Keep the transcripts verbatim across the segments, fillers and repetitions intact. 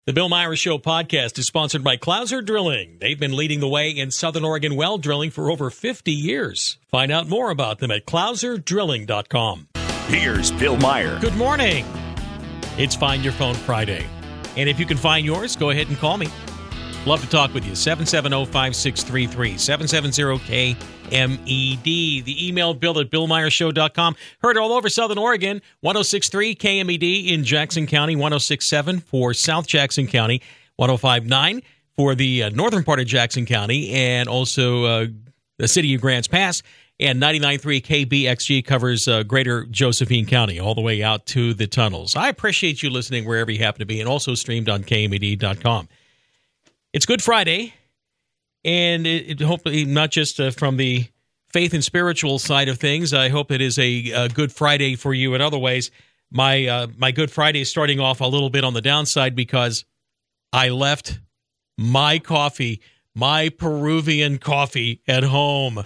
The Bill Myers Show podcast is sponsored by Clouser Drilling. They've been leading the way in Southern Oregon well drilling for over fifty years. Find out more about them at clouser drilling dot com. Here's Bill Myers. Good morning. It's Find Your Phone Friday. And if you can find yours, go ahead and call me. Love to talk with you. seven seven zero, five six three three, seven seven zero, K M E D. The email, bill at bill myers show dot com. Heard all over Southern Oregon. ten sixty-three K M E D in Jackson County. ten sixty-seven for South Jackson County. ten fifty-nine for the uh, northern part of Jackson County. And also uh, the city of Grants Pass. And ninety-nine point three K B X G covers uh, greater Josephine County all the way out to the tunnels. I appreciate you listening wherever you happen to be, and also streamed on K M E D dot com. It's Good Friday, and it, it hopefully not just uh, from the faith and spiritual side of things. I hope it is a, a Good Friday for you in other ways. My uh, my Good Friday is starting off a little bit on the downside because I left my coffee, my Peruvian coffee, at home.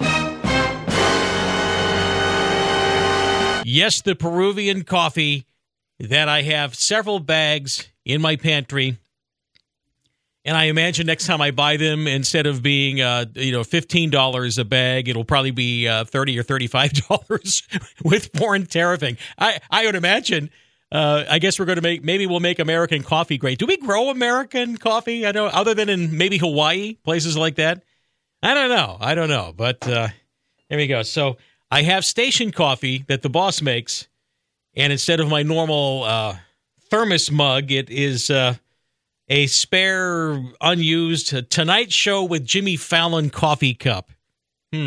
Yes, the Peruvian coffee that I have several bags in my pantry. And I imagine next time I buy them, instead of being uh, you know fifteen dollars a bag, it'll probably be uh, thirty dollars or thirty-five dollars with foreign tariffing. I, I would imagine, uh, I guess we're going to make, maybe we'll make American coffee great. Do we grow American coffee? I know, other than in maybe Hawaii, places like that? I don't know. I don't know. But uh, there we go. So I have station coffee that the boss makes, and instead of my normal uh, thermos mug, it is... Uh, a spare, unused uh, Tonight Show with Jimmy Fallon coffee cup. Hmm.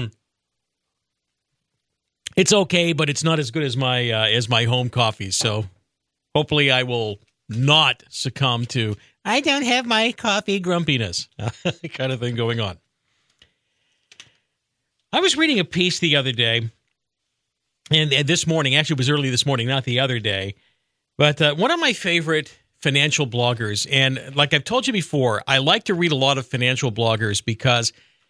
It's okay, but it's not as good as my uh, as my home coffee. So hopefully I will not succumb to, I don't have my coffee grumpiness kind of thing going on. I was reading a piece the other day, and, and this morning, actually it was early this morning, not the other day, but uh, one of my favorite financial bloggers. And like I've told you before, I like to read a lot of financial bloggers because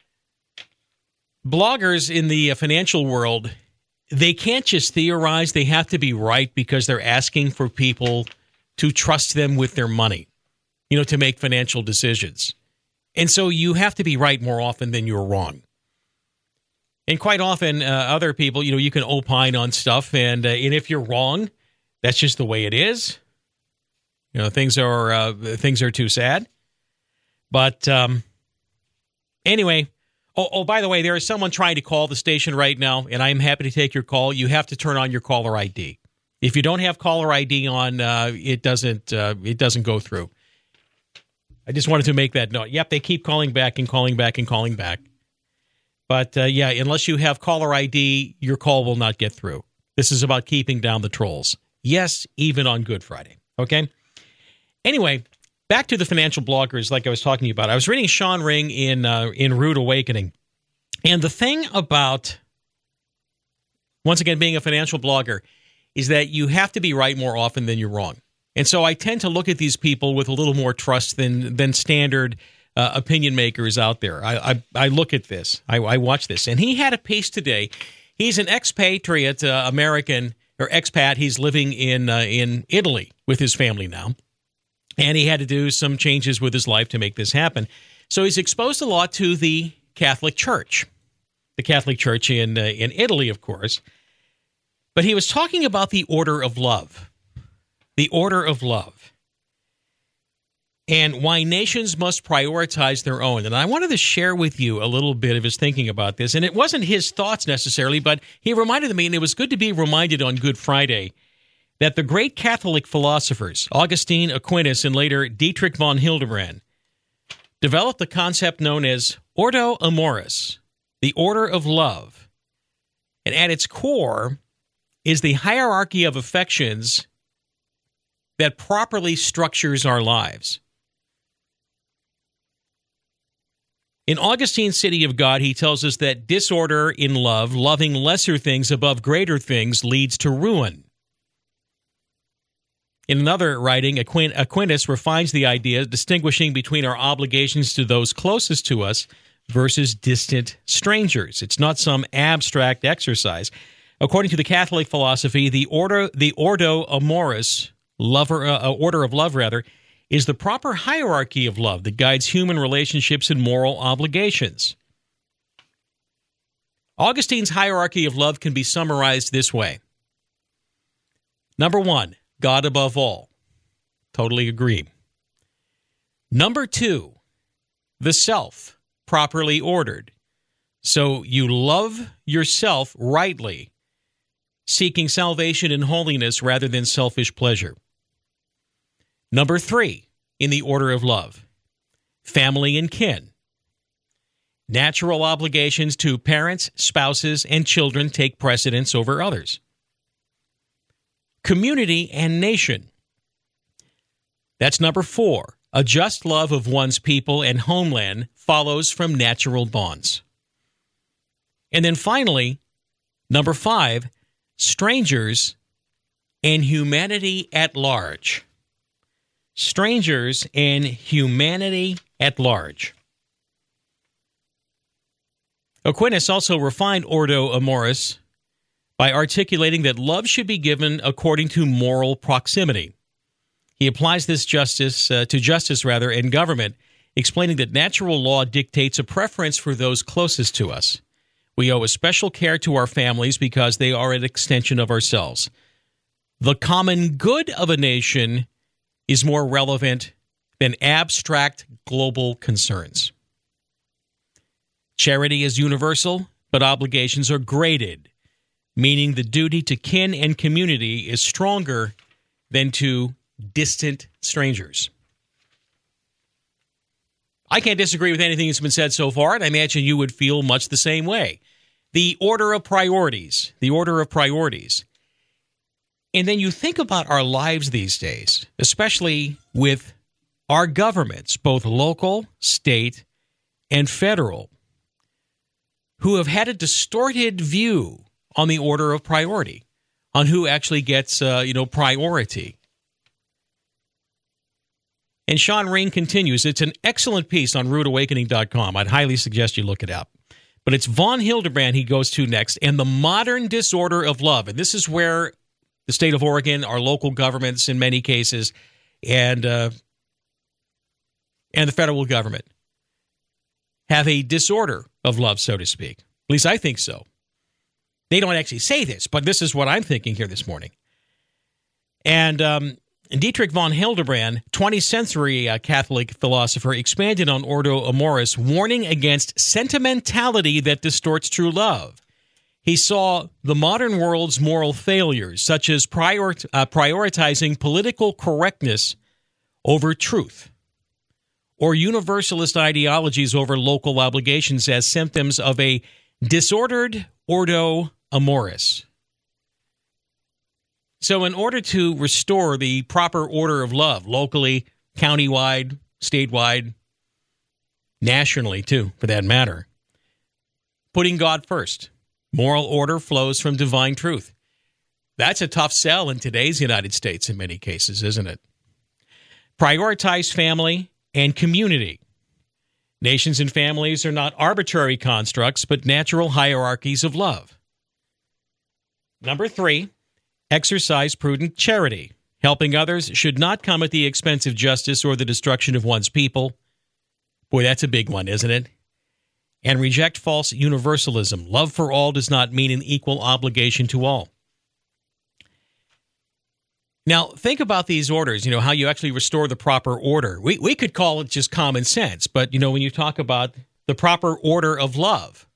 bloggers in the financial world, they can't just theorize. They have to be right because they're asking for people to trust them with their money, you know, to make financial decisions. And so you have to be right more often than you're wrong. And quite often, uh, other people, you know, you can opine on stuff. And, uh, and if you're wrong, that's just the way it is. You know, things are uh, things are too sad. But um, anyway, oh, oh, by the way, there is someone trying to call the station right now, and I am happy to take your call. You have to turn on your caller I D. If you don't have caller I D on, uh, it doesn't uh, it doesn't go through. I just wanted to make that note. Yep, they keep calling back and calling back and calling back. But uh, yeah, unless you have caller I D, your call will not get through. This is about keeping down the trolls. Yes, even on Good Friday. Okay. Anyway, back to the financial bloggers like I was talking to you about. I was reading Sean Ring in uh, in Rude Awakening. And the thing about, once again, being a financial blogger is that you have to be right more often than you're wrong. And so I tend to look at these people with a little more trust than than standard uh, opinion makers out there. I, I, I look at this. I, I watch this. And he had a piece today. He's an expatriate uh, American, or expat. He's living in uh, in Italy with his family now. And he had to do some changes with his life to make this happen. So he's exposed a lot to the Catholic Church, the Catholic Church in uh, in Italy, of course. But he was talking about the order of love, the order of love, and why nations must prioritize their own. And I wanted to share with you a little bit of his thinking about this. And it wasn't his thoughts necessarily, but he reminded me, and it was good to be reminded on Good Friday, that the great Catholic philosophers, Augustine, Aquinas, and later Dietrich von Hildebrand, developed the concept known as Ordo Amoris, the order of love. And at its core is the hierarchy of affections that properly structures our lives. In Augustine's City of God, he tells us that disorder in love, loving lesser things above greater things, leads to ruin. In another writing, Aquin- Aquinas refines the idea, distinguishing between our obligations to those closest to us versus distant strangers. It's not some abstract exercise. According to the Catholic philosophy, the order, the Ordo Amoris, lover, uh, order of love, rather, is the proper hierarchy of love that guides human relationships and moral obligations. Augustine's hierarchy of love can be summarized this way. Number one, God above all. Totally agree. Number two, the self, properly ordered. So you love yourself rightly, seeking salvation and holiness rather than selfish pleasure. Number three, in the order of love, family and kin. Natural obligations to parents, spouses, and children take precedence over others. Community and nation. That's number four. A just love of one's people and homeland follows from natural bonds. And then finally, number five, strangers and humanity at large. Strangers and humanity at large. Aquinas also refined Ordo Amoris by articulating that love should be given according to moral proximity. He applies this justice uh, to justice rather in government, explaining that natural law dictates a preference for those closest to us. We owe a special care to our families because they are an extension of ourselves. The common good of a nation is more relevant than abstract global concerns. Charity is universal, but obligations are graded, meaning the duty to kin and community is stronger than to distant strangers. I can't disagree with anything that's been said so far, and I imagine you would feel much the same way. The order of priorities, the order of priorities. And then you think about our lives these days, especially with our governments, both local, state, and federal, who have had a distorted view on the order of priority, on who actually gets, uh, you know, priority. And Sean Ring continues. It's an excellent piece on rude awakening dot com. I'd highly suggest you look it up. But it's von Hildebrand he goes to next, and the modern disorder of love. And this is where the state of Oregon, our local governments in many cases, and uh, and the federal government have a disorder of love, so to speak. At least I think so. They don't actually say this, but this is what I'm thinking here this morning. And um, Dietrich von Hildebrand, twentieth century uh, Catholic philosopher, expanded on Ordo Amoris, warning against sentimentality that distorts true love. He saw the modern world's moral failures, such as prior, uh, prioritizing political correctness over truth, or universalist ideologies over local obligations, as symptoms of a disordered Ordo Amoris. So in order to restore the proper order of love, locally, countywide, statewide, nationally too, for that matter, putting God first. Moral order flows from divine truth. That's a tough sell in today's United States in many cases, isn't it? Prioritize family and community. Nations and families are not arbitrary constructs, but natural hierarchies of love. Number three, exercise prudent charity. Helping others should not come at the expense of justice or the destruction of one's people. Boy, that's a big one, isn't it? And reject false universalism. Love for all does not mean an equal obligation to all. Now, think about these orders, you know, how you actually restore the proper order. We we could call it just common sense, but, you know, when you talk about the proper order of love,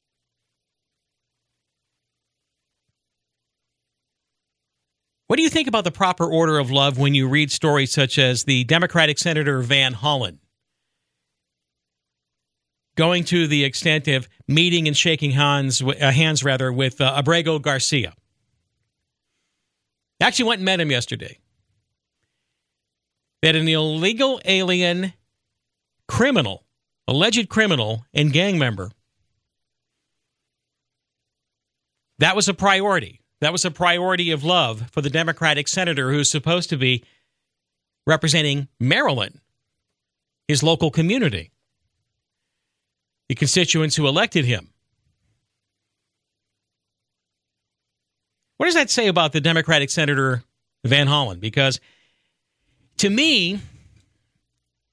what do you think about the proper order of love when you read stories such as the Democratic Senator Van Hollen going to the extent of meeting and shaking hands, uh, hands rather, with uh, Abrego Garcia? Actually went and met him yesterday. That an illegal alien criminal, alleged criminal and gang member, that was a priority. That was a priority of love for the Democratic senator who's supposed to be representing Maryland, his local community, the constituents who elected him. What does that say about the Democratic Senator Van Hollen? Because to me,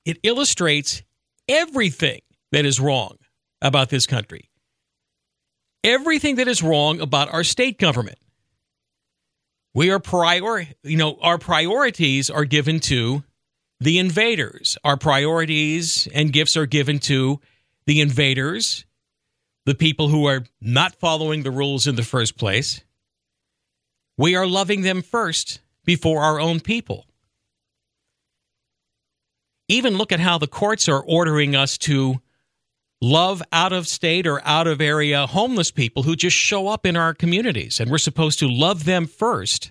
it illustrates everything that is wrong about this country. Everything that is wrong about our state government. We are prior, you know, our priorities are given to the invaders. Our priorities and gifts are given to the invaders, the people who are not following the rules in the first place. We are loving them first before our own people. Even look at how the courts are ordering us to love out-of-state or out-of-area homeless people who just show up in our communities. And we're supposed to love them first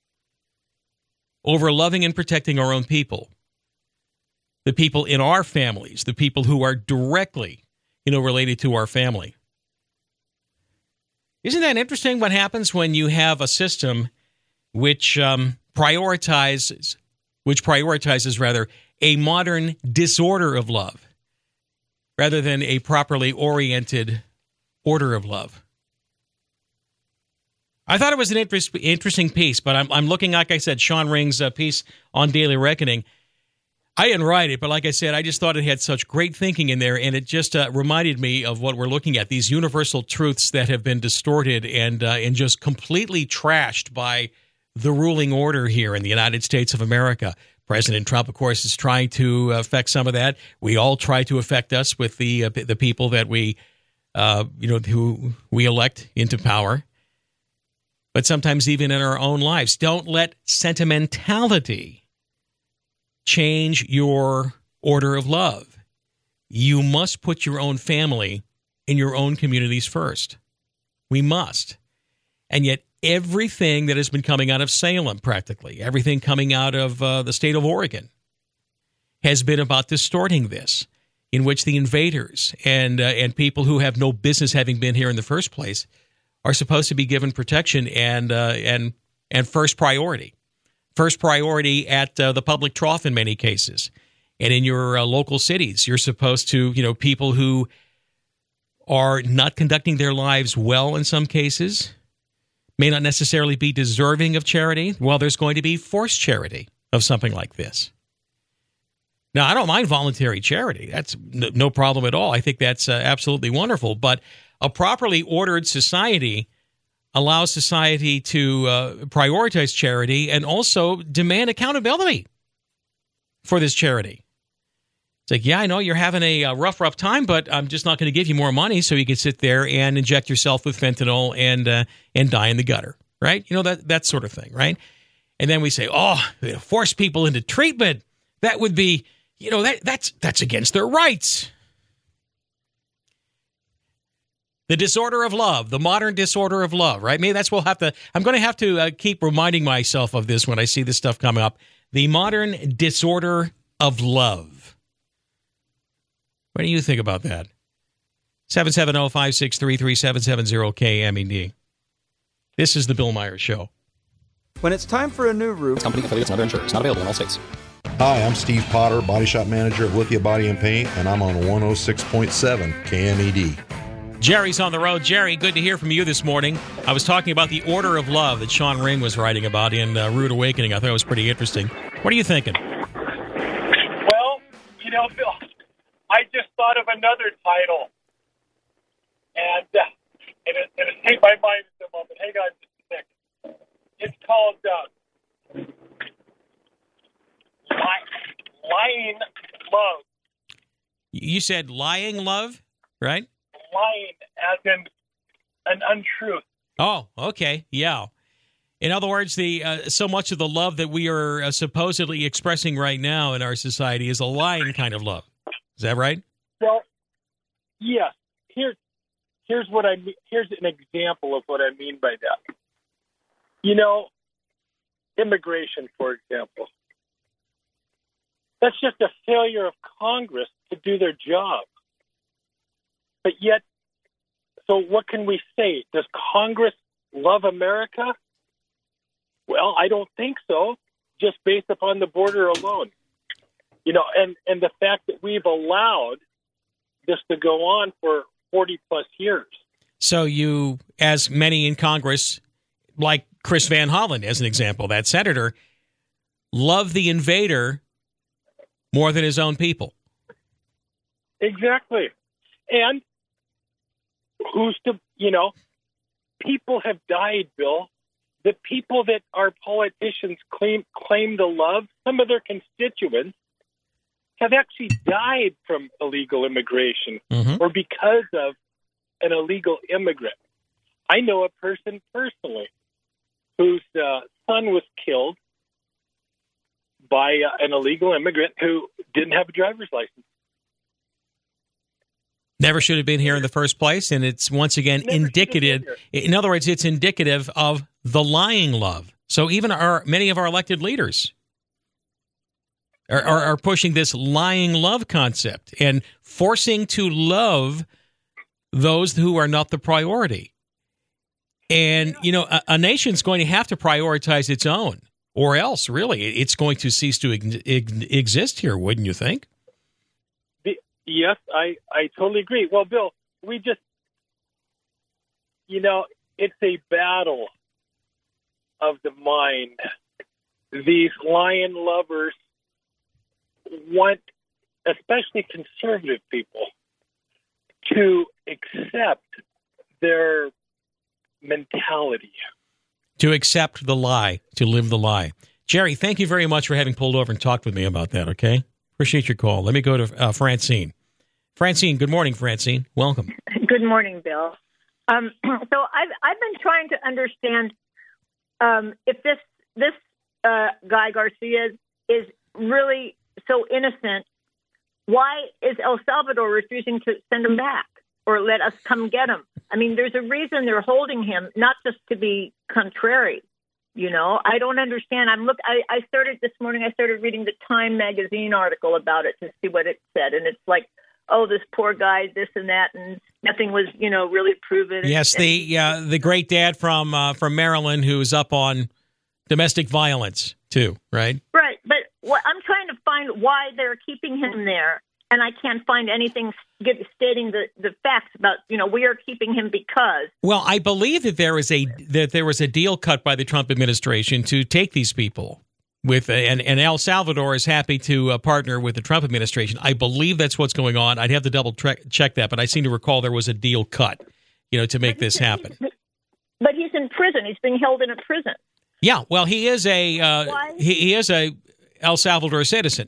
over loving and protecting our own people. The people in our families, the people who are directly, you know, related to our family. Isn't that interesting what happens when you have a system which um, prioritizes, which prioritizes, rather, a modern disorder of love, rather than a properly oriented order of love? I thought it was an interest, interesting piece, but I'm, I'm looking, like I said, Sean Ring's uh, piece on Daily Reckoning. I didn't write it, but like I said, I just thought it had such great thinking in there, and it just uh, reminded me of what we're looking at, these universal truths that have been distorted and uh, and just completely trashed by the ruling order here in the United States of America. President Trump, of course, is trying to affect some of that. We all try to affect us with the uh, the people that we, uh, you know, who we elect into power. But sometimes even in our own lives, don't let sentimentality change your order of love. You must put your own family in your own communities first. We must. And yet everything that has been coming out of Salem, practically, everything coming out of uh, the state of Oregon, has been about distorting this, in which the invaders and uh, and people who have no business having been here in the first place are supposed to be given protection and uh, and and first priority. First priority at uh, the public trough in many cases. And in your uh, local cities, you're supposed to, you know, people who are not conducting their lives well in some cases, may not necessarily be deserving of charity. Well, there's going to be forced charity of something like this. Now, I don't mind voluntary charity. That's no problem at all. I think that's uh, absolutely wonderful. But a properly ordered society allows society to uh, prioritize charity and also demand accountability for this charity. It's like, yeah, I know you're having a, a rough, rough time, but I'm just not going to give you more money so you can sit there and inject yourself with fentanyl and uh, and die in the gutter, right? You know, that that sort of thing, right? And then we say, oh, force people into treatment. That would be, you know, that that's that's against their rights. The disorder of love, the modern disorder of love, right? Maybe that's what we'll have to, I'm going to have to uh, keep reminding myself of this when I see this stuff coming up. The modern disorder of love. What do you think about that? seven seven zero, five six three, three seven seven zero K M E D. This is the Bill Myers Show. When it's time for a new roof, company affiliates and other insurers not available in all states. Hi, I'm Steve Potter, body shop manager of Lithia Body and Paint, and I'm on one oh six point seven K M E D. Jerry's on the road. Jerry, good to hear from you this morning. I was talking about the order of love that Sean Ring was writing about in uh, Rude Awakening. I thought it was pretty interesting. What are you thinking? Well, you know, Bill, I just thought of another title, and uh, it, it escaped my mind at the moment. Hang on just a second. It's called uh, li- Lying Love. You said lying love, right? Lying as in an untruth. Oh, okay, yeah. In other words, the uh, so much of the love that we are uh, supposedly expressing right now in our society is a lying kind of love. Is that right? Well, yes. Here's here's what I mean. Here's an example of what I mean by that. You know, immigration, for example. That's just a failure of Congress to do their job. But yet, so what can we say? Does Congress love America? Well, I don't think so, just based upon the border alone. You know, and, and the fact that we've allowed this to go on for forty plus years. So you, as many in Congress, like Chris Van Hollen, as an example, that senator, love the invader more than his own people. Exactly. And who's to, you know, people have died, Bill. The people that our politicians claim claim to love, some of their constituents, have actually died from illegal immigration Mm-hmm. or because of an illegal immigrant. I know a person personally whose uh, son was killed by uh, an illegal immigrant who didn't have a driver's license. Never should have been here in the first place, and it's once again Never should have indicative. been In other words, it's indicative of the lying love. So even our many of our elected leaders are, are, are pushing this lying love concept and forcing to love those who are not the priority. And, you know, a, a nation's going to have to prioritize its own, or else, really, it's going to cease to ex- ex- exist here, wouldn't you think? Yes, I, I totally agree. Well, Bill, we just, you know, it's a battle of the mind. These lion lovers want, especially conservative people, to accept their mentality. To accept the lie, to live the lie. Jerry, thank you very much for having pulled over and talked with me about that, okay? Appreciate your call. Let me go to uh, Francine. Francine, good morning, Francine. Welcome. Good morning, Bill. Um, so I've I've been trying to understand um, if this this uh, guy Garcia is really so innocent. Why is El Salvador refusing to send him back or let us come get him? I mean, there's a reason they're holding him, not just to be contrary. You know, I don't understand. I'm look. I, I started this morning. I started reading the Time magazine article about it to see what it said, and it's like, oh, this poor guy, this and that, and nothing was, you know, really proven. Yes, and, the uh, the great dad from uh, from Maryland who's up on domestic violence too, right? Right, but what, I'm trying to find why they're keeping him there, and I can't find anything give, stating the, the facts about, you know, we are keeping him because. Well, I believe that there is a that there was a deal cut by the Trump administration to take these people with, and, and El Salvador is happy to uh, partner with the Trump administration. I believe that's what's going on. I'd have to double tre- check that, but I seem to recall there was a deal cut, you know, to make this happen. But he's in prison. He's being held in a prison. Yeah, well, he is a uh, he, he is a El Salvador citizen.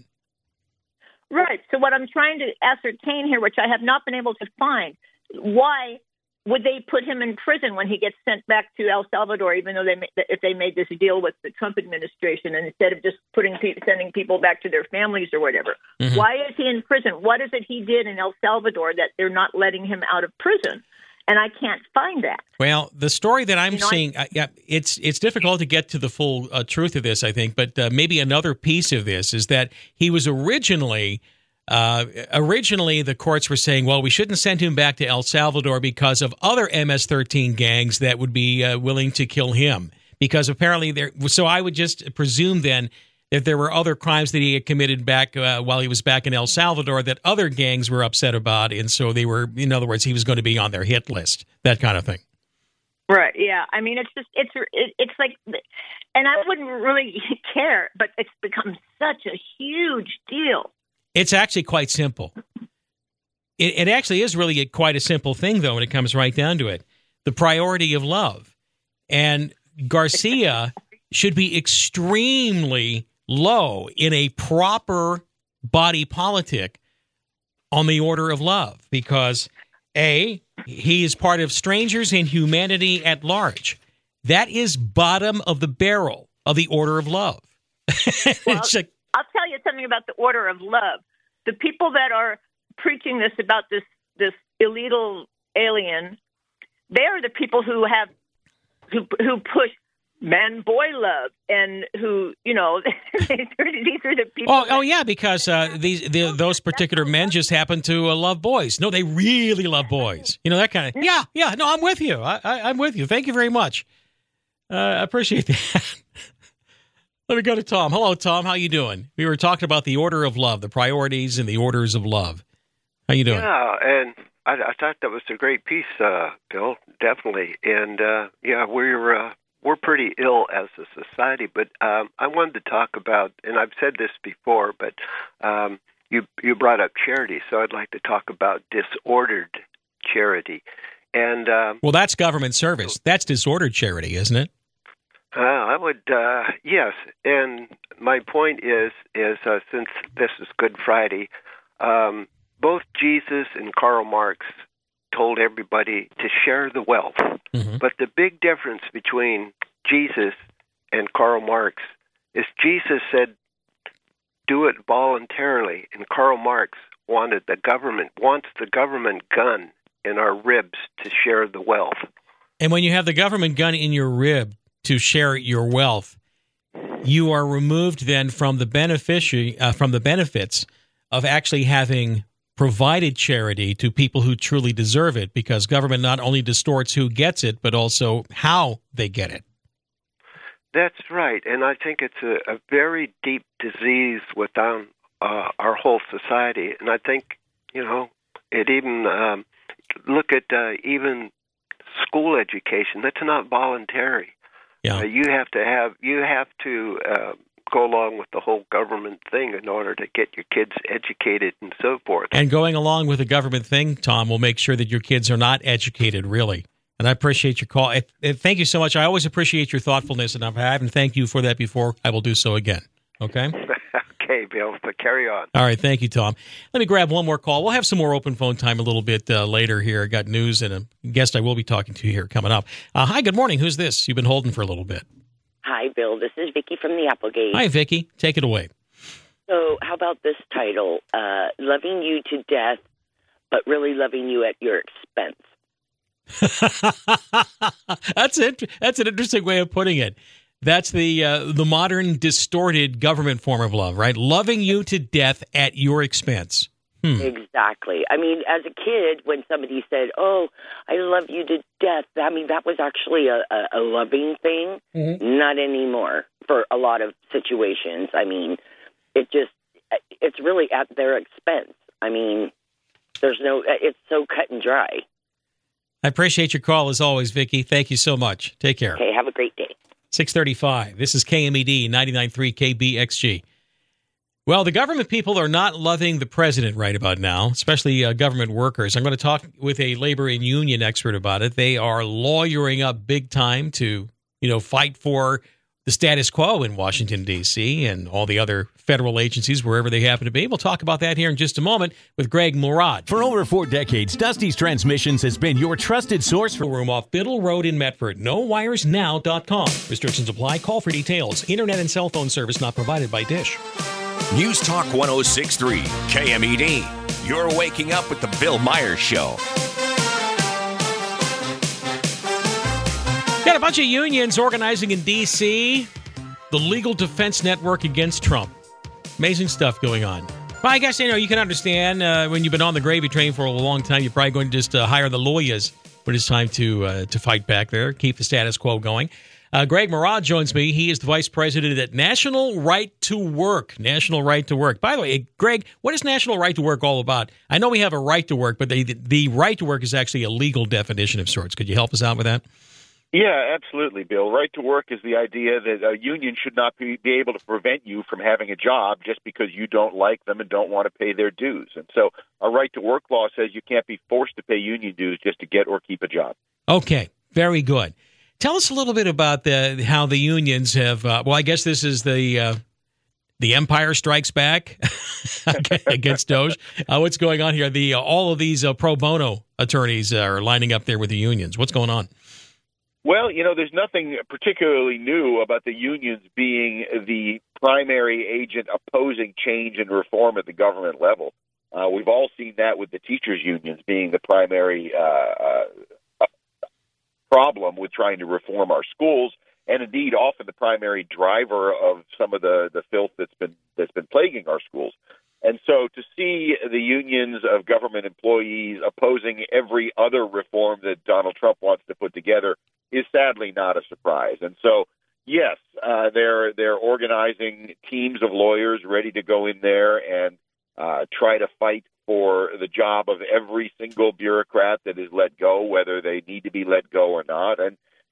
Right. So what I'm trying to ascertain here, which I have not been able to find, why would they put him in prison when he gets sent back to El Salvador, even though they if they made this deal with the Trump administration, and instead of just putting sending people back to their families or whatever? Mm-hmm. Why is he in prison? What is it he did in El Salvador that they're not letting him out of prison? And I can't find that. Well, the story that I'm you know, seeing, uh, yeah, it's it's difficult to get to the full uh, truth of this, I think. But uh, maybe another piece of this is that he was originally, uh, originally the courts were saying, well, we shouldn't send him back to El Salvador because of other M S thirteen gangs that would be uh, willing to kill him. Because apparently there, so I would just presume then that there were other crimes that he had committed back uh, while he was back in El Salvador that other gangs were upset about, and so they were, in other words, he was going to be on their hit list, that kind of thing. Right. Yeah. I mean, it's just it's it, it's like, and I wouldn't really care, but it's become such a huge deal. It's actually quite simple. It, it actually is really a, quite a simple thing, though, when it comes right down to it. The priority of love, and Garcia should be extremely low in a proper body politic on the order of love because, A, he is part of strangers and humanity at large. That is bottom of the barrel of the order of love. Well, like, I'll tell you something about the order of love. The people that are preaching this about this, this illegal alien, they are the people who have who who push man-boy love, and who, you know, these are the people. Oh, oh yeah, because uh, these the, those particular men just happen to uh, love boys. No, they really love boys. You know, that kind of. Yeah, yeah. No, I'm with you. I, I, I'm with you. Thank you very much. Uh, I appreciate that. Let me go to Tom. Hello, Tom. How you doing? We were talking about the order of love, the priorities and the orders of love. How you doing? Yeah, and I, I thought that was a great piece, uh, Bill. Definitely, and uh, yeah, we're. Uh, we're pretty ill as a society. But um, I wanted to talk about, and I've said this before, but um, you you brought up charity, so I'd like to talk about disordered charity. And um, well, that's government service. That's disordered charity, isn't it? Uh, I would, uh, yes. And my point is, is uh, since this is Good Friday, um, both Jesus and Karl Marx told everybody to share the wealth. Mm-hmm. But the big difference between Jesus and Karl Marx is Jesus said, do it voluntarily, and Karl Marx wanted the government, wants the government gun in our ribs to share the wealth. And when you have the government gun in your rib to share your wealth, you are removed then from the beneficiary, uh, from the benefits of actually having provided charity to people who truly deserve it, because government not only distorts who gets it, but also how they get it. That's right. And I think it's a, a very deep disease within uh, our whole society. And I think, you know, it even, um, look at uh, even school education. That's not voluntary. Yeah. Uh, you have to have, you have to uh, go along with the whole government thing in order to get your kids educated and so forth. And going along with the government thing, Tom, will make sure that your kids are not educated, really. And I appreciate your call. I, I, thank you so much. I always appreciate your thoughtfulness, and if I haven't thanked you for that before, I will do so again. Okay? Okay, Bill, but carry on. All right, thank you, Tom. Let me grab one more call. We'll have some more open phone time a little bit uh, later here. I got news and a guest I will be talking to here coming up. Uh, hi, good morning. Who's this? You've been holding for a little bit. Hi, Bill. This is Vicki from the Applegate. Hi, Vicki. Take it away. So how about this title, uh, Loving You to Death, but Really Loving You at Your Expense? that's it. That's an interesting way of putting it. That's the uh, the modern distorted government form of love, right? Loving you to death at your expense. Hmm. Exactly. I mean, as a kid, when somebody said, "Oh, I love you to death," I mean, that was actually a, a, a loving thing. Mm-hmm. Not anymore for a lot of situations. I mean, it just, it's really at their expense. I mean, there's no, it's so cut and dry. I appreciate your call as always, Vicki. Thank you so much. Take care. Okay, have a great day. six thirty-five. This is K M E D ninety-nine point three K B X G. Well, the government people are not loving the president right about now, especially uh, government workers. I'm going to talk with a labor and union expert about it. They are lawyering up big time to, you know, fight for the status quo in Washington, D C and all the other federal agencies, wherever they happen to be. We'll talk about that here in just a moment with Greg Murad. For over four decades, Dusty's Transmissions has been your trusted source for room off Biddle Road in Medford. no wires now dot com. Restrictions apply. Call for details. Internet and cell phone service not provided by Dish. News Talk one oh six point three, K M E D. You're waking up with the Bill Myers Show. Got a bunch of unions organizing in D C The Legal Defense Network against Trump. Amazing stuff going on. Well, I guess, you know, you can understand uh, when you've been on the gravy train for a long time, you're probably going to just uh, hire the lawyers when it's time to uh, to fight back there, keep the status quo going. Uh, Greg Murad joins me. He is the vice president at National Right to Work. National Right to Work. By the way, Greg, what is National Right to Work all about? I know we have a right to work, but the, the right to work is actually a legal definition of sorts. Could you help us out with that? Yeah, absolutely, Bill. Right to work is the idea that a union should not be, be able to prevent you from having a job just because you don't like them and don't want to pay their dues. And so a right to work law says you can't be forced to pay union dues just to get or keep a job. Okay, very good. Tell us a little bit about the how the unions have, uh, well, I guess this is the uh, the Empire Strikes Back against Doge. Uh, what's going on here? The uh, all of these uh, pro bono attorneys are lining up there with the unions. What's going on? Well, you know, there's nothing particularly new about the unions being the primary agent opposing change and reform at the government level. Uh, we've all seen that with the teachers' unions being the primary uh, uh, problem with trying to reform our schools, and indeed often the primary driver of some of the, the filth that's been that's been plaguing our schools. And so to see the unions of government employees opposing every other reform that Donald Trump wants to put together is sadly not a surprise. And so, yes, uh, they're they're organizing teams of lawyers ready to go in there and uh, try to fight for the job of every single bureaucrat that is let go, whether they need to be let go or not. And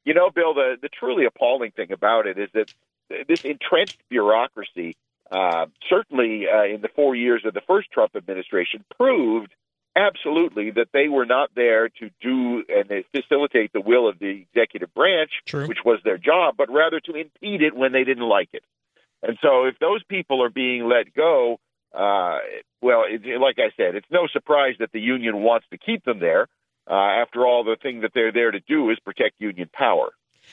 You know, Bill, the, the truly appalling thing about it is that this entrenched bureaucracy, uh, certainly uh, in the four years of the first Trump administration, proved absolutely that they were not there to do and facilitate the will of the executive branch, True. which was their job, but rather to impede it when they didn't like it. And so if those people are being let go, uh, well, it, like I said, it's no surprise that the union wants to keep them there. Uh, after all, the thing that they're there to do is protect union power.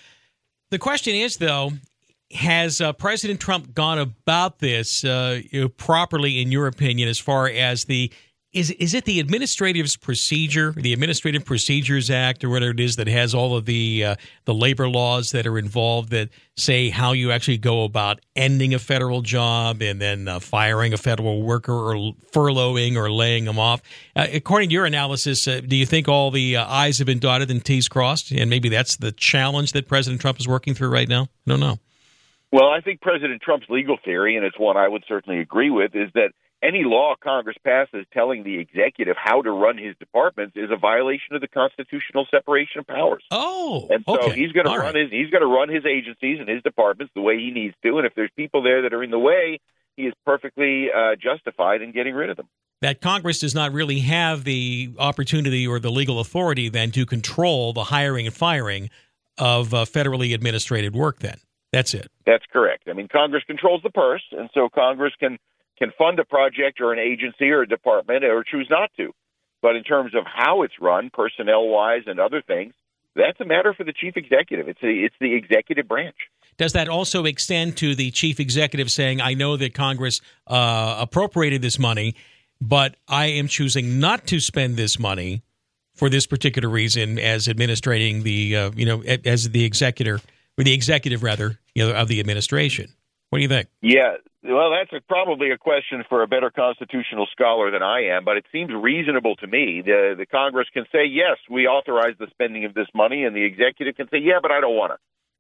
The question is, though, has uh, President Trump gone about this uh, you know, properly, in your opinion, as far as the Is is it the Administrative Procedure, the Administrative Procedures Act, or whatever it is that has all of the uh, the labor laws that are involved that say how you actually go about ending a federal job and then uh, firing a federal worker or furloughing or laying them off? Uh, according to your analysis, uh, do you think all the uh, I's have been dotted and T's crossed? And maybe that's the challenge that President Trump is working through right now? I don't know. Well, I think President Trump's legal theory, and it's one I would certainly agree with, is that any law Congress passes telling the executive how to run his departments is a violation of the constitutional separation of powers. Oh, and so okay. he's going to All run right. his he's going to run his agencies and his departments the way he needs to. And if there's people there that are in the way, he is perfectly uh, justified in getting rid of them. That Congress does not really have the opportunity or the legal authority then to control the hiring and firing of uh, federally administrated work. Then that's it. That's correct. I mean, Congress controls the purse, and so Congress can. can fund a project or an agency or a department or choose not to. But in terms of how it's run, personnel-wise and other things, that's a matter for the chief executive. It's, a, it's the executive branch. Does that also extend to the chief executive saying, I know that Congress uh, appropriated this money, but I am choosing not to spend this money for this particular reason as administrating the, uh, you know, as the executor, or the executive, rather, you know, of the administration? What do you think? Yeah, well, that's a, probably a question for a better constitutional scholar than I am, but it seems reasonable to me. The, the Congress can say, yes, we authorize the spending of this money, and the executive can say, yeah, but I don't want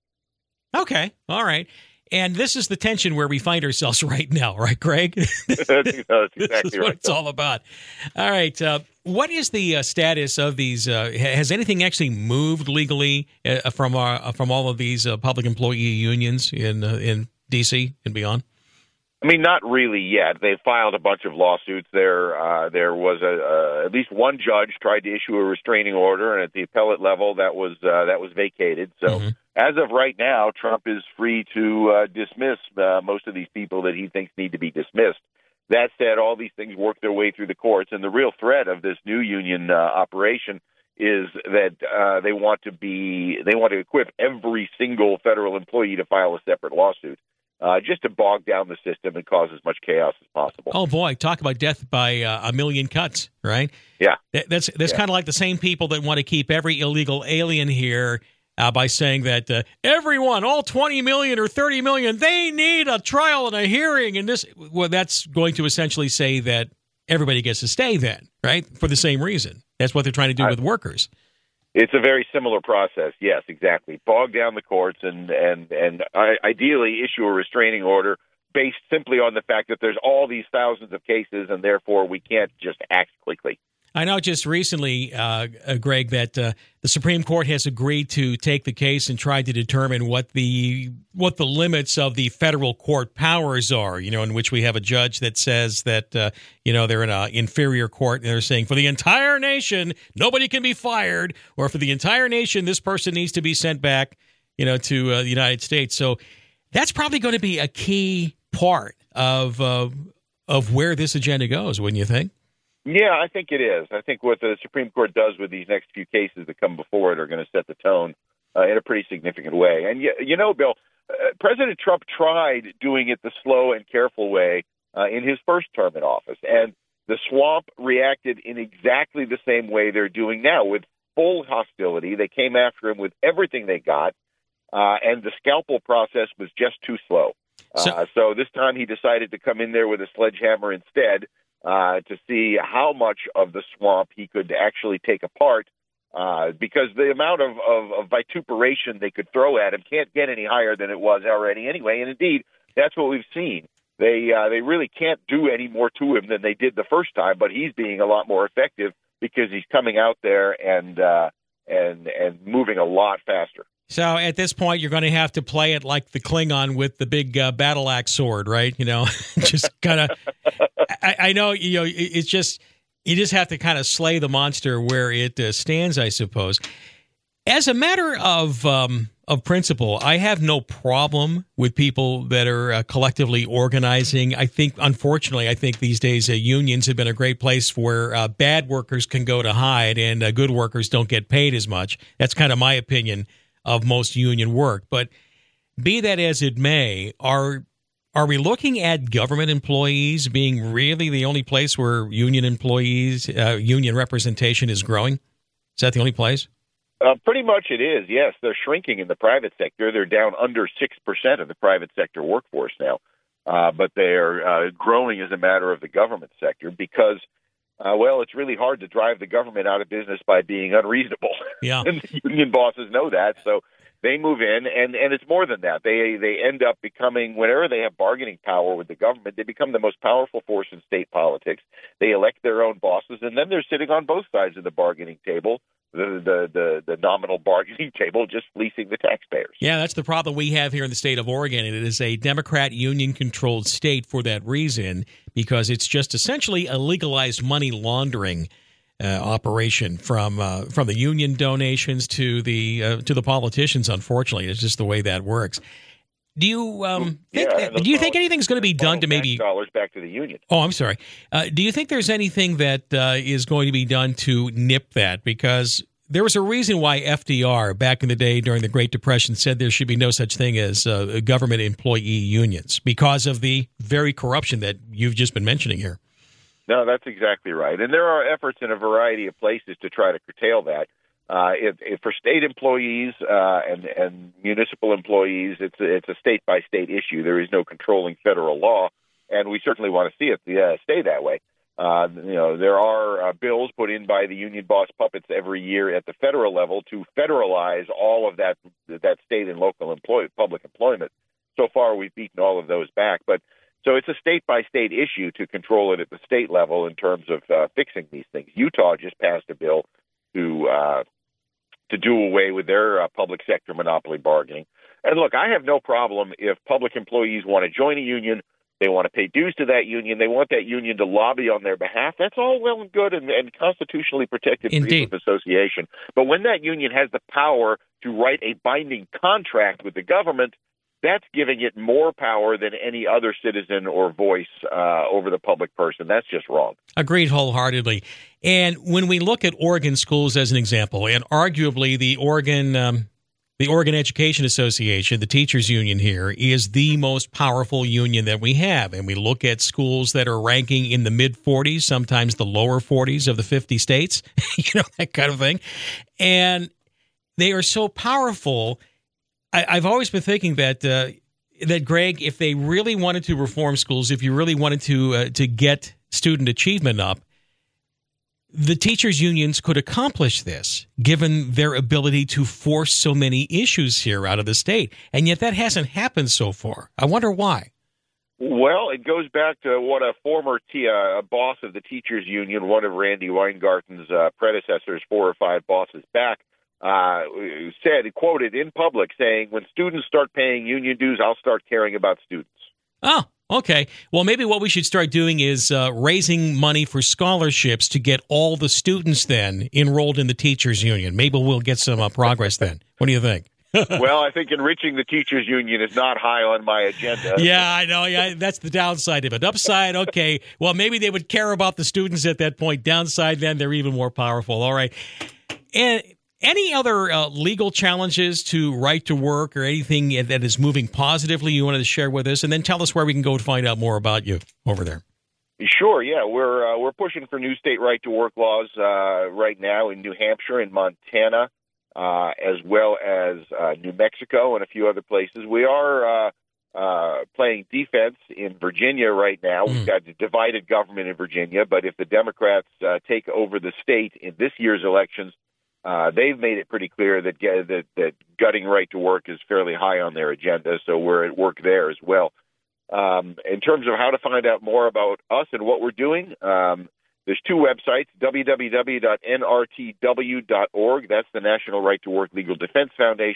it. Okay, all right. And this is the tension where we find ourselves right now, right, Greg? that's, that's exactly this is right. what it's all about. All right. Uh, what is the uh, status of these? Uh, has anything actually moved legally uh, from our, from all of these uh, public employee unions in uh, in D C and beyond? I mean, not really yet. They filed a bunch of lawsuits. There, uh, there was a, uh, at least one judge tried to issue a restraining order, and at the appellate level, that was uh, that was vacated. So, mm-hmm. as of right now, Trump is free to uh, dismiss uh, most of these people that he thinks need to be dismissed. That said, all these things work their way through the courts, and the real threat of this new union uh, operation is that uh, they want to be they want to equip every single federal employee to file a separate lawsuit. Uh, just to bog down the system and cause as much chaos as possible. Oh boy, talk about death by uh, a million cuts, right? Yeah, that, that's that's yeah. kind of like the same people that want to keep every illegal alien here uh, by saying that uh, everyone, all twenty million or thirty million, they need a trial and a hearing, and this. Well, that's going to essentially say that everybody gets to stay then, right? For the same reason. That's what they're trying to do I, with workers. It's a very similar process. Yes, exactly. Bog down the courts and and and ideally issue a restraining order based simply on the fact that there's all these thousands of cases, and therefore we can't just act quickly. I know just recently, uh, uh, Greg, that uh, the Supreme Court has agreed to take the case and try to determine what the what the limits of the federal court powers are, you know, in which we have a judge that says that, uh, you know, they're in an inferior court and they're saying for the entire nation, nobody can be fired, or for the entire nation, this person needs to be sent back, you know, to uh, the United States. So that's probably going to be a key part of uh, of where this agenda goes, wouldn't you think? Yeah, I think it is. I think what the Supreme Court does with these next few cases that come before it are going to set the tone uh, in a pretty significant way. And, you, you know, Bill, uh, President Trump tried doing it the slow and careful way uh, in his first term in office. And the swamp reacted in exactly the same way they're doing now, with full hostility. They came after him with everything they got, uh, and the scalpel process was just too slow. Uh, so, so this time he decided to come in there with a sledgehammer instead, Uh, to see how much of the swamp he could actually take apart, uh, because the amount of, of, of vituperation they could throw at him can't get any higher than it was already anyway. And indeed, that's what we've seen. They uh, they really can't do any more to him than they did the first time, but he's being a lot more effective because he's coming out there and uh, and and moving a lot faster. So at this point, you're going to have to play it like the Klingon with the big uh, battle axe sword, right? You know, just kind of. I, I know, you know, it, it's just you just have to kind of slay the monster where it uh, stands, I suppose. As a matter of um, of principle, I have no problem with people that are uh, collectively organizing. I think, unfortunately, I think these days uh, unions have been a great place where uh, bad workers can go to hide and uh, good workers don't get paid as much. That's kind of my opinion of most union work. But be that as it may, are are we looking at government employees being really the only place where union employees, uh, union representation is growing? Is that the only place? Uh, pretty much it is, yes. They're shrinking in the private sector. They're down under six percent of the private sector workforce now. Uh, but they're uh, growing as a matter of the government sector because, uh, well, it's really hard to drive the government out of business by being unreasonable. Yeah. And the union bosses know that, so they move in, and, and it's more than that. They they end up becoming, whenever they have bargaining power with the government, they become the most powerful force in state politics. They elect their own bosses, and then they're sitting on both sides of the bargaining table, the the the, the nominal bargaining table, just fleecing the taxpayers. Yeah, that's the problem we have here in the state of Oregon. It is a Democrat union-controlled state for that reason, because it's just essentially a legalized money laundering uh, operation from uh, from the union donations to the uh, to the politicians. Unfortunately, it's just the way that works. Do you um, think Yeah, that, do you think anything's going to be done to maybe dollars back to the union? Oh, I'm sorry. Uh, do you think there's anything that uh, is going to be done to nip that? Because there was a reason why F D R back in the day during the Great Depression said there should be no such thing as uh, government employee unions, because of the very corruption that you've just been mentioning here. No, that's exactly right. And there are efforts in a variety of places to try to curtail that. Uh, if, if for state employees uh, and, and municipal employees, it's a, it's a state-by-state issue. There is no controlling federal law, and we certainly want to see it uh, stay that way. Uh, you know, there are uh, bills put in by the union boss puppets every year at the federal level to federalize all of that that state and local employ- public employment. So far, we've beaten all of those back, but so it's a state-by-state issue to control it at the state level in terms of uh, fixing these things. Utah just passed a bill to uh, to do away with their uh, public sector monopoly bargaining. And look, I have no problem if public employees want to join a union, they want to pay dues to that union, they want that union to lobby on their behalf. That's all well and good and, and constitutionally protected freedom of association. But when that union has the power to write a binding contract with the government, that's giving it more power than any other citizen or voice uh, over the public person. That's just wrong. Agreed wholeheartedly. And when we look at Oregon schools as an example, and arguably the Oregon um, the Oregon Education Association, the teachers union here, is the most powerful union that we have. And we look at schools that are ranking in the mid forties, sometimes the lower forties of the fifty states, you know, that kind of thing. And they are so powerful. I, I've always been thinking that, uh, that, Greg, if they really wanted to reform schools, if you really wanted to uh, to get student achievement up, the teachers' unions could accomplish this, given their ability to force so many issues here out of the state. And yet that hasn't happened so far. I wonder why. Well, it goes back to what a former t- uh, boss of the teachers' union, one of Randy Weingarten's uh, predecessors, four or five bosses back, uh, said, quoted in public, saying, when students start paying union dues, I'll start caring about students. Oh, okay. Well, maybe what we should start doing is uh, raising money for scholarships to get all the students then enrolled in the teachers' union. Maybe we'll get some uh, progress then. What do you think? Well, I think enriching the teachers' union is not high on my agenda. Yeah, I know. Yeah, that's the downside of it. Upside, okay. Well, maybe they would care about the students at that point. Downside, then they're even more powerful. All right. And any other uh, legal challenges to right to work or anything that is moving positively you wanted to share with us? And then tell us where we can go to find out more about you over there. Sure, yeah. We're uh, we're pushing for new state right to work laws uh, right now in New Hampshire and Montana, uh, as well as uh, New Mexico and a few other places. We are uh, uh, playing defense in Virginia right now. Mm. We've got a divided government in Virginia, but if the Democrats uh, take over the state in this year's elections, Uh, they've made it pretty clear that, that that gutting right to work is fairly high on their agenda, so we're at work there as well. Um, in terms of how to find out more about us and what we're doing, um, there's two websites, w w w dot n r t w dot org, that's the National Right to Work Legal Defense Foundation,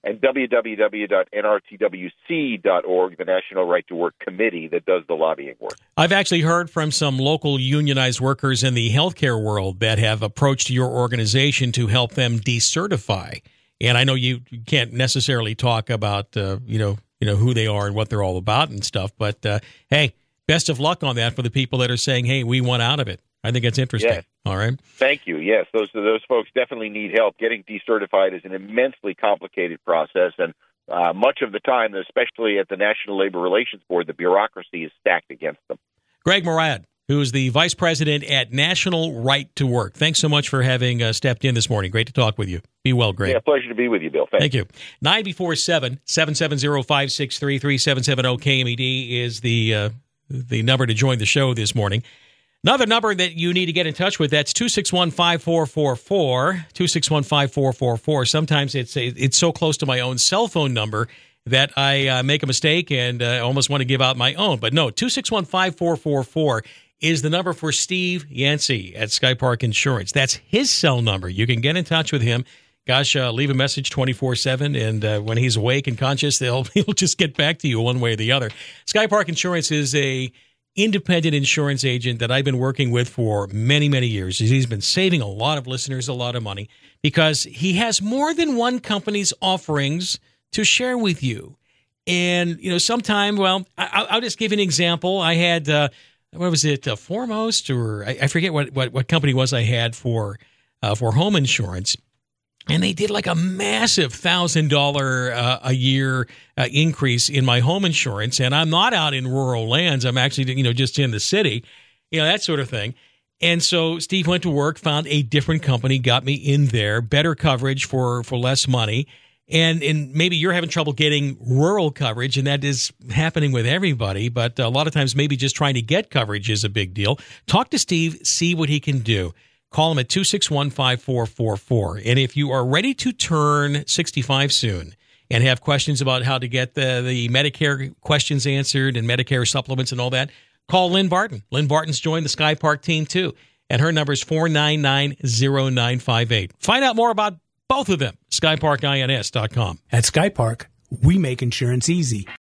and w w w dot n r t w c dot org, the National Right to Work Committee that does the lobbying work. I've actually heard from some local unionized workers in the healthcare world that have approached your organization to help them decertify. And I know you can't necessarily talk about, uh, you know, you know who they are and what they're all about and stuff, but uh, hey, best of luck on that for the people that are saying, hey, we want out of it. I think it's interesting. Yes. All right. Thank you. Yes, those those folks definitely need help. Getting decertified is an immensely complicated process, and uh, much of the time, especially at the National Labor Relations Board, the bureaucracy is stacked against them. Greg Murad, who is the Vice President at National Right to Work. Thanks so much for having uh, stepped in this morning. Great to talk with you. Be well, Greg. Yeah, pleasure to be with you, Bill. Thanks. Thank you. nine before seven, seven seven zero, five six three, three seven seven zero K M E D is the uh, the number to join the show this morning. Another number that you need to get in touch with, that's two six one, five four four four, two six one, five four four four. Sometimes it's it's so close to my own cell phone number that I uh, make a mistake and uh, almost want to give out my own. But no, two six one, five four four four is the number for Steve Yancey at Sky Park Insurance. That's his cell number. You can get in touch with him. Gosh, uh, leave a message twenty-four seven, and uh, when he's awake and conscious, they'll, he'll just get back to you one way or the other. Sky Park Insurance is a independent insurance agent that I've been working with for many, many years. He's been saving a lot of listeners a lot of money because he has more than one company's offerings to share with you. And, you know, sometime, well, I, I'll just give you an example. I had, uh, what was it, uh, Foremost, or I, I forget what, what, what company it was I had for, uh, for home insurance. And they did like a massive one thousand dollars uh, a year uh, increase in my home insurance. And I'm not out in rural lands. I'm actually, you know, just in the city, you know, that sort of thing. And so Steve went to work, found a different company, got me in there, better coverage for, for less money. And, and maybe you're having trouble getting rural coverage, and that is happening with everybody. But a lot of times maybe just trying to get coverage is a big deal. Talk to Steve, see what he can do. Call him at two six one, five four four four. And if you are ready to turn sixty-five soon and have questions about how to get the, the Medicare questions answered and Medicare supplements and all that, call Lynn Barton. Lynn Barton's joined the Sky Park team too, and her number is four nine nine, zero nine five eight. Find out more about both of them, sky park ins dot com. At Sky Park, we make insurance easy.